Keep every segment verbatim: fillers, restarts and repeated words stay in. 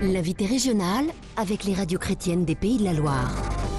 L'invité régional avec les radios chrétiennes des Pays de la Loire.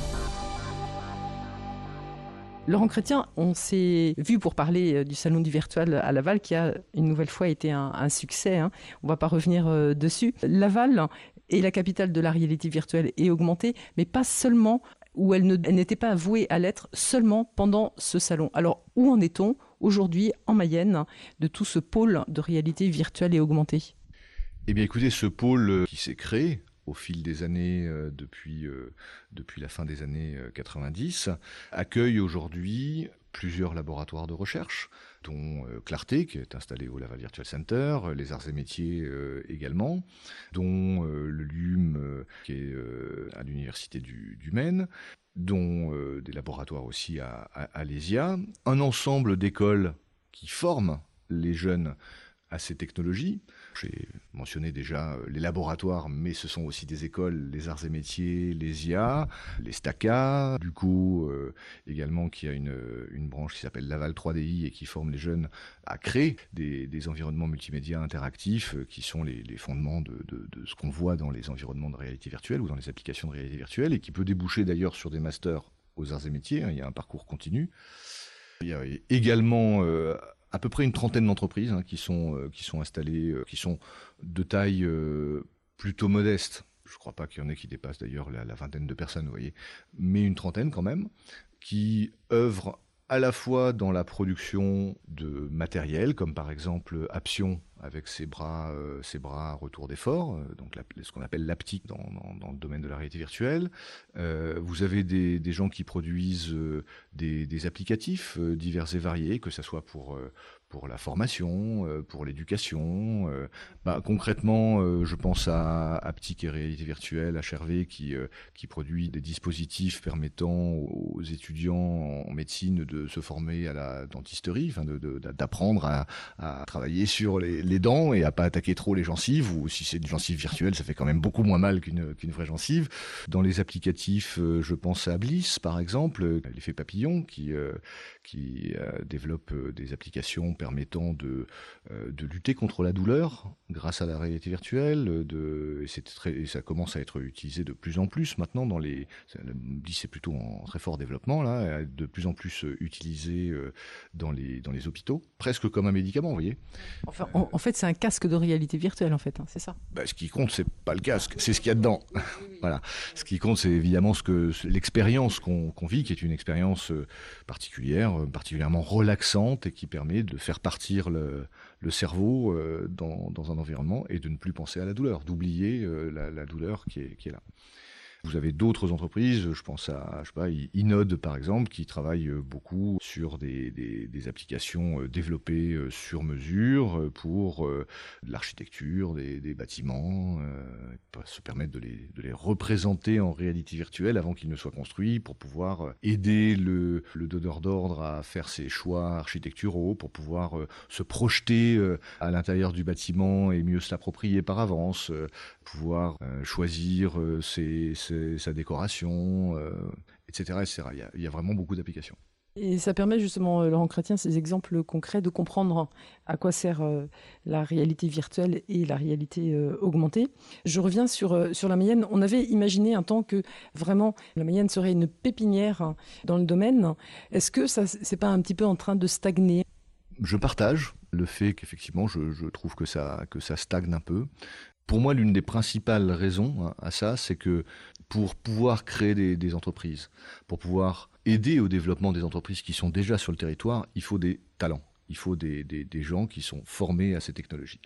Laurent Chrétien, on s'est vu pour parler du Salon du Virtuel à Laval qui a une nouvelle fois été un, un succès. Hein. On ne va pas revenir euh, dessus. Laval est la capitale de la réalité virtuelle et augmentée, mais pas seulement, où elle, ne, elle n'était pas vouée à l'être seulement pendant ce salon. Alors, où en est-on aujourd'hui en Mayenne de tout ce pôle de réalité virtuelle et augmentée ? Eh bien écoutez, ce pôle qui s'est créé au fil des années, euh, depuis, euh, depuis la fin des années euh, quatre-vingt-dix, accueille aujourd'hui plusieurs laboratoires de recherche, dont euh, Clarté, qui est installé au Laval Virtual Center, euh, les arts et métiers euh, également, dont euh, le L U M, euh, qui est euh, à l'université du, du Maine, dont euh, des laboratoires aussi à, à, à l'E S I A, un ensemble d'écoles qui forment les jeunes à ces technologies. J'ai mentionné déjà les laboratoires, mais ce sont aussi des écoles, les arts et métiers, l'E S I A, les STACA, du coup euh, également qui a une, une branche qui s'appelle Laval trois D I et qui forme les jeunes à créer des, des environnements multimédia interactifs euh, qui sont les, les fondements de, de, de ce qu'on voit dans les environnements de réalité virtuelle ou dans les applications de réalité virtuelle et qui peut déboucher d'ailleurs sur des masters aux arts et métiers. Hein, il y a un parcours continu. Il y a également euh, à peu près une trentaine d'entreprises hein, qui sont euh, qui sont installées, euh, qui sont de taille euh, plutôt modeste. Je ne crois pas qu'il y en ait qui dépassent d'ailleurs la, la vingtaine de personnes, vous voyez, mais une trentaine quand même, qui œuvrent à la fois dans la production de matériel, comme par exemple Apsion avec ses bras, euh, ses bras à retour d'effort, euh, donc la, ce qu'on appelle l'haptique dans, dans, dans le domaine de la réalité virtuelle. Euh, vous avez des, des gens qui produisent euh, des, des applicatifs euh, divers et variés, que ce soit pour euh, pour la formation, euh, pour l'éducation. Euh, bah, concrètement, euh, je pense à Aptic et réalité virtuelle, H R V, qui euh, qui produit des dispositifs permettant aux étudiants en médecine de se former à la dentisterie, enfin de, de, d'apprendre à, à travailler sur les, les dents et à pas attaquer trop les gencives, ou si c'est une gencive virtuelle, ça fait quand même beaucoup moins mal qu'une qu'une vraie gencive. Dans les applicatifs, euh, je pense à Bliss, par exemple, l'effet papillon, qui euh, qui euh, développe euh, des applications permettant de euh, de lutter contre la douleur grâce à la réalité virtuelle. De et, c'est très, et ça commence à être utilisé de plus en plus maintenant dans les. Bliss c'est plutôt en très fort développement là, de plus en plus utilisé euh, dans les dans les hôpitaux, presque comme un médicament, vous voyez. Enfin, en, en fait, c'est un casque de réalité virtuelle, en fait, hein, c'est ça. Bah, ce qui compte, c'est pas le casque, c'est ce qu'il y a dedans. Voilà. Ce qui compte, c'est évidemment ce que l'expérience qu'on, qu'on vit, qui est une expérience particulière, particulièrement relaxante et qui permet de faire partir le, le cerveau euh, dans, dans un environnement et de ne plus penser à la douleur, d'oublier euh, la, la douleur qui est, qui est là. Vous avez d'autres entreprises, je pense à je sais pas, Inode par exemple, qui travaille beaucoup sur des, des, des applications développées sur mesure pour euh, l'architecture des, des bâtiments, euh, se permettre de les, de les représenter en réalité virtuelle avant qu'ils ne soient construits, pour pouvoir aider le, le donneur d'ordre à faire ses choix architecturaux, pour pouvoir euh, se projeter euh, à l'intérieur du bâtiment et mieux se l'approprier par avance, euh, pouvoir euh, choisir euh, ses, ses sa décoration, euh, et cetera, et cetera. Il y a, il y a vraiment beaucoup d'applications. Et ça permet justement, Laurent Chrétien, ces exemples concrets de comprendre à quoi sert euh, la réalité virtuelle et la réalité euh, augmentée. Je reviens sur, euh, sur la Mayenne. On avait imaginé un temps que vraiment la Mayenne serait une pépinière dans le domaine. Est-ce que ça, c'est pas un petit peu en train de stagner ? Je partage le fait qu'effectivement, je, je trouve que ça, que ça stagne un peu. Pour moi, l'une des principales raisons hein, à ça, c'est que pour pouvoir créer des, des entreprises, pour pouvoir aider au développement des entreprises qui sont déjà sur le territoire, il faut des talents, il faut des, des, des gens qui sont formés à ces technologies.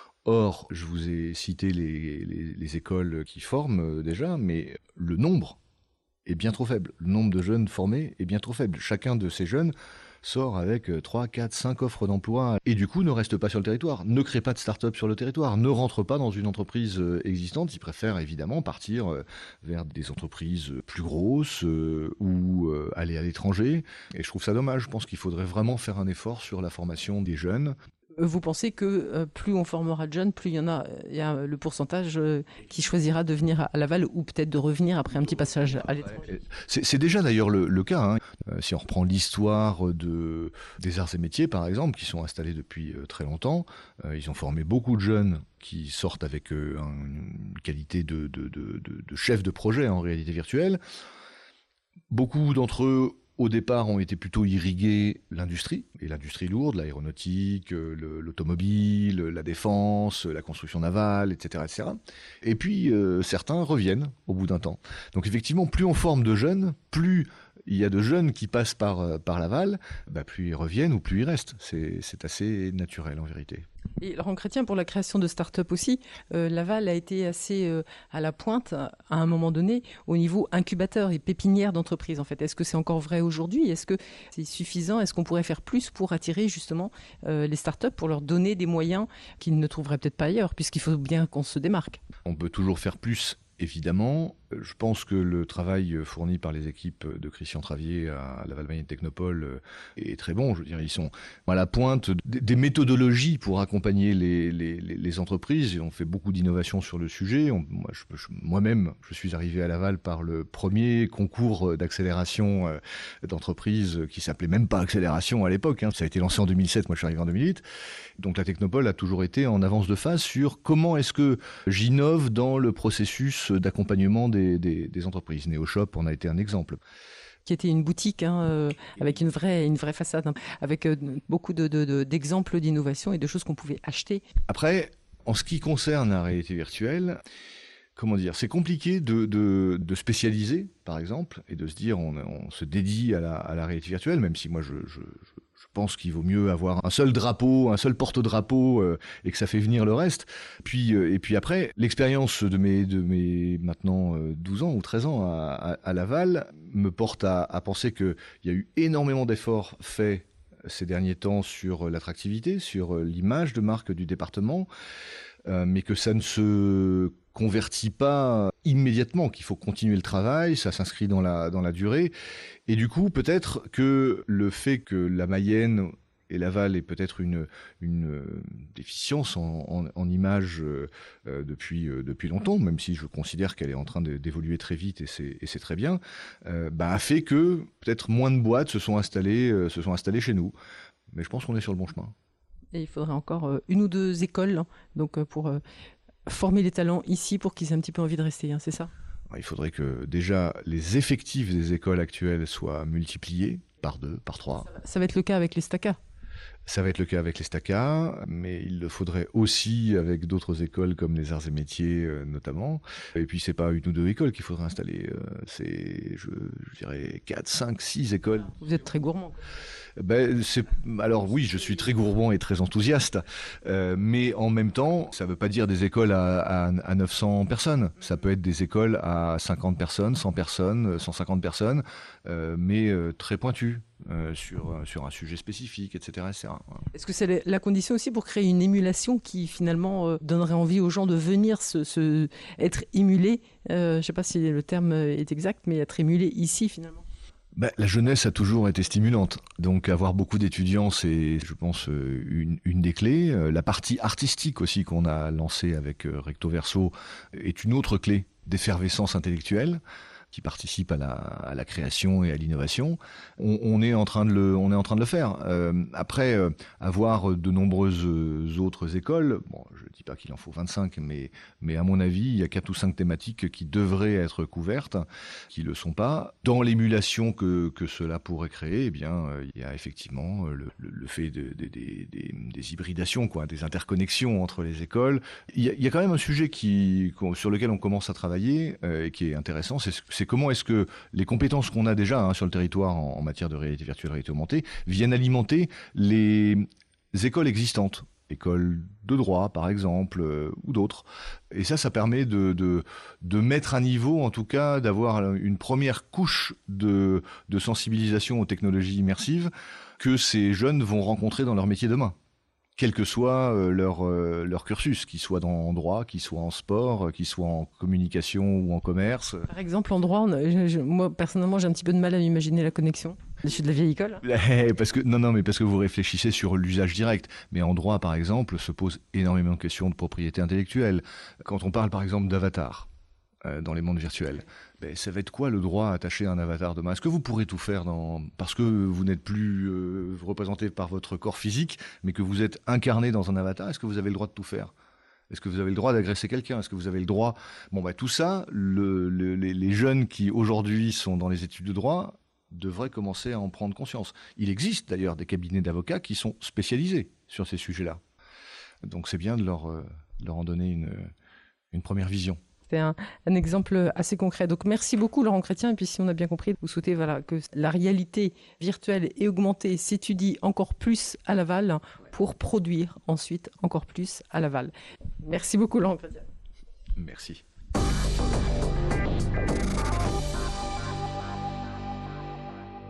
Or, je vous ai cité les, les, les écoles qui forment déjà, mais le nombre est bien trop faible. Le nombre de jeunes formés est bien trop faible. Chacun de ces jeunes sort avec trois, quatre, cinq offres d'emploi et du coup ne reste pas sur le territoire, ne crée pas de start-up sur le territoire, ne rentre pas dans une entreprise existante. Ils préfèrent évidemment partir vers des entreprises plus grosses euh, ou euh, aller à l'étranger. Et je trouve ça dommage. Je pense qu'il faudrait vraiment faire un effort sur la formation des jeunes. Vous pensez que euh, plus on formera de jeunes, plus il y en a, il y a le pourcentage euh, qui choisira de venir à, à Laval ou peut-être de revenir après un petit passage à l'étranger. C'est, c'est déjà d'ailleurs le, le cas. Hein. Euh, si on reprend l'histoire de, des arts et métiers, par exemple, qui sont installés depuis euh, très longtemps, euh, ils ont formé beaucoup de jeunes qui sortent avec euh, une qualité de, de, de, de, de chef de projet en réalité virtuelle. Beaucoup d'entre eux, au départ, ont été plutôt irrigués l'industrie, et l'industrie lourde, l'aéronautique, le, l'automobile, la défense, la construction navale, et cetera, et cetera. Et puis, euh, certains reviennent au bout d'un temps. Donc effectivement, plus on forme de jeunes, plus il y a de jeunes qui passent par, par Laval, bah plus ils reviennent ou plus ils restent. C'est, c'est assez naturel en vérité. Et Laurent Chrétien, pour la création de start-up aussi, euh, Laval a été assez euh, à la pointe à un moment donné au niveau incubateur et pépinière d'entreprise. En fait, est-ce que c'est encore vrai aujourd'hui? Est-ce que c'est suffisant? Est-ce qu'on pourrait faire plus pour attirer justement euh, les start-up, pour leur donner des moyens qu'ils ne trouveraient peut-être pas ailleurs, puisqu'il faut bien qu'on se démarque? On peut toujours faire plus. Évidemment, je pense que le travail fourni par les équipes de Christian Travier à Laval Magnet Technopole est très bon. Je veux dire, ils sont à la pointe des méthodologies pour accompagner les, les, les entreprises. On fait beaucoup d'innovations sur le sujet. On, moi, je, je, moi-même, je suis arrivé à Laval par le premier concours d'accélération d'entreprise qui s'appelait même pas accélération à l'époque. Hein. Ça a été lancé en deux mille sept. Moi, je suis arrivé en deux mille huit. Donc, la Technopole a toujours été en avance de phase sur comment est-ce que j'innove dans le processus d'accompagnement des, des, des entreprises. NeoShop en a été un exemple. Qui était une boutique hein, euh, avec une vraie, une vraie façade, hein, avec euh, beaucoup de, de, de, d'exemples d'innovation et de choses qu'on pouvait acheter. Après, en ce qui concerne la réalité virtuelle, comment dire, c'est compliqué de, de, de spécialiser, par exemple, et de se dire on, on se dédie à la, à la réalité virtuelle, même si moi je, je, je Je pense qu'il vaut mieux avoir un seul drapeau, un seul porte-drapeau euh, et que ça fait venir le reste. Puis, euh, et puis après, l'expérience de mes, de mes maintenant euh, douze ans ou treize ans à, à, à Laval me porte à, à penser qu'il y a eu énormément d'efforts faits ces derniers temps sur l'attractivité, sur l'image de marque du département, euh, mais que ça ne se convertit pas immédiatement, qu'il faut continuer le travail, ça s'inscrit dans la, dans la durée. Et du coup, peut-être que le fait que la Mayenne et Laval aient peut-être une, une déficience en, en, en image euh, depuis, euh, depuis longtemps, même si je considère qu'elle est en train de, d'évoluer très vite et c'est, et c'est très bien, euh, bah, a fait que peut-être moins de boîtes se sont installées, euh, se sont installées chez nous. Mais je pense qu'on est sur le bon chemin. Et il faudrait encore euh, une ou deux écoles hein, donc, euh, pour... Euh former les talents ici pour qu'ils aient un petit peu envie de rester, hein, c'est ça? Il faudrait que déjà les effectifs des écoles actuelles soient multipliés par deux, par trois. Ça va, ça va être le cas avec les STACA. Ça va être le cas avec les STACA, mais il le faudrait aussi avec d'autres écoles comme les arts et métiers euh, notamment. Et puis c'est pas une ou deux écoles qu'il faudrait installer, euh, c'est je, je dirais quatre, cinq, six écoles. Vous êtes très gourmand. Ben, c'est, alors oui, je suis très gourmand et très enthousiaste, euh, mais en même temps, ça ne veut pas dire des écoles à, à, à neuf cents personnes. Ça peut être des écoles à cinquante personnes, cent personnes, cent cinquante personnes, euh, mais euh, très pointues euh, sur, sur un sujet spécifique, et cetera, et cetera. Est-ce que c'est la condition aussi pour créer une émulation qui finalement euh, donnerait envie aux gens de venir se, se, être émulés, euh, je ne sais pas si le terme est exact, mais être émulés ici finalement? Ben, la jeunesse a toujours été stimulante, donc avoir beaucoup d'étudiants, c'est, je pense, une, une des clés. La partie artistique aussi qu'on a lancée avec Recto Verso est une autre clé d'effervescence intellectuelle qui participe à la, à la création et à l'innovation. On, on est en train de le, on est en train de le faire. Euh, après, euh, avoir de nombreuses autres écoles, bon, je dis pas qu'il en faut vingt-cinq, mais, mais à mon avis, il y a quatre ou cinq thématiques qui devraient être couvertes, qui le sont pas. Dans l'émulation que, que cela pourrait créer, eh bien, euh, il y a effectivement le, le, le fait de, de, de, des, des hybridations, quoi, des interconnexions entre les écoles. Il y a, il y a quand même un sujet qui, sur lequel on commence à travailler euh, et qui est intéressant, c'est, c'est comment est-ce que les compétences qu'on a déjà hein, sur le territoire en, en matière de réalité virtuelle, réalité augmentée, viennent alimenter les écoles existantes, écoles de droit par exemple, euh, ou d'autres. Et ça, ça permet de, de, de mettre à niveau, en tout cas, d'avoir une première couche de, de sensibilisation aux technologies immersives que ces jeunes vont rencontrer dans leur métier demain. Quel que soit euh, leur, euh, leur cursus, qu'il soit dans, en droit, qu'il soit en sport, qu'il soit en communication ou en commerce. Par exemple, en droit, on a, je, je, moi personnellement j'ai un petit peu de mal à imaginer la connexion. Je suis de la vieille école. Parce que, non, non, mais parce que vous réfléchissez sur l'usage direct. Mais en droit, par exemple, se pose énormément de questions de propriété intellectuelle. Quand on parle, par exemple, d'avatar euh, dans les mondes virtuels, ben, ça va être quoi le droit attaché à un avatar demain? Est-ce que vous pourrez tout faire dans... parce que vous n'êtes plus euh, représenté par votre corps physique, mais que vous êtes incarné dans un avatar? Est-ce que vous avez le droit de tout faire? Est-ce que vous avez le droit d'agresser quelqu'un? Est-ce que vous avez le droit... Bon, bah, tout ça, le, le, les, les jeunes qui aujourd'hui sont dans les études de droit devraient commencer à en prendre conscience. Il existe d'ailleurs des cabinets d'avocats qui sont spécialisés sur ces sujets-là. Donc c'est bien de leur, euh, leur en donner une, une première vision. C'était un, un exemple assez concret. Donc merci beaucoup Laurent Chrétien. Et puis si on a bien compris, vous souhaitez voilà, que la réalité virtuelle et augmentée s'étudie encore plus à Laval pour produire ensuite encore plus à Laval. Merci beaucoup Laurent Chrétien. Merci.